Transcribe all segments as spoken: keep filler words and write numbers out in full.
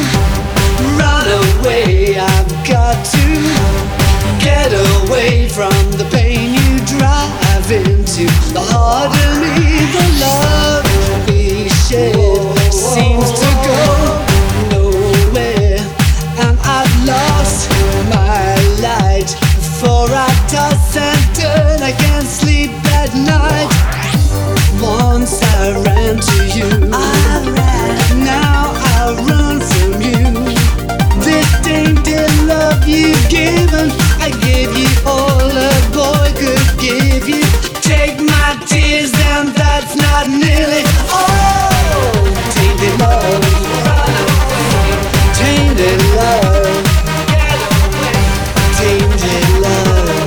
run away. I've got to get away from the pain you drive into the heart of me. The love we shared seems to go nowhere, and I've lost my light. Before I toss and turn, I can't sleep at night. Once I ran to you, I ran. Now I run from you. This tainted love you've given, I give you all a boy could give you. Take my tears, and that's not nearly all. Tainted love, tainted love, tainted love,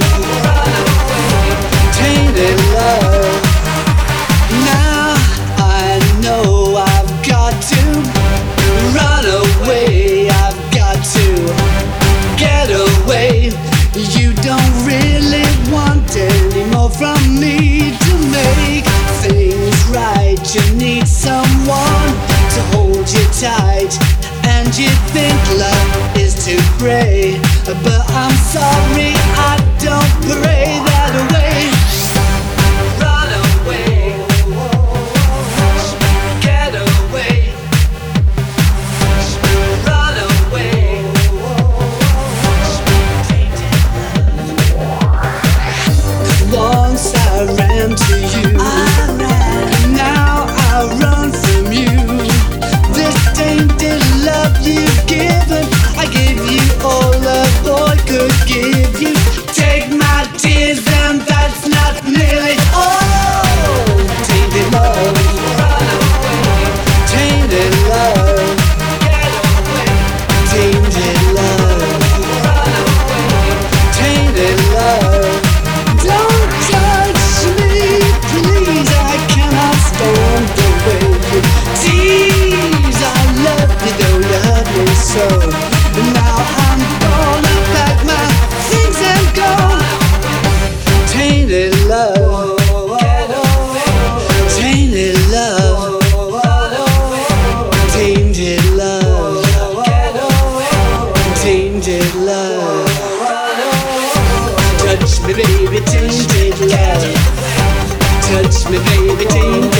tainted love. Now I know I've got to run away. I've got to get away. You don't really want any more from me to make things right. You need someone to hold you tight, and you think love is to pray, but I'm sorry, I don't pray that way. Run away, get away, run away. Once I ran to you, I ran. Now I run from you. This tainted love you've given, I give you all a boy could give you. Take my tears, and that's not nearly all. Tainted love, tainted love, tainted love, tainted love. Don't touch me, please. I cannot stand the way you tease. I love you, though you hurt me so. Now I'm gonna pack my things and go. Tainted love, tainted love, tainted love, tainted love. Touch me, baby, tainted love. Touch me, baby, tainted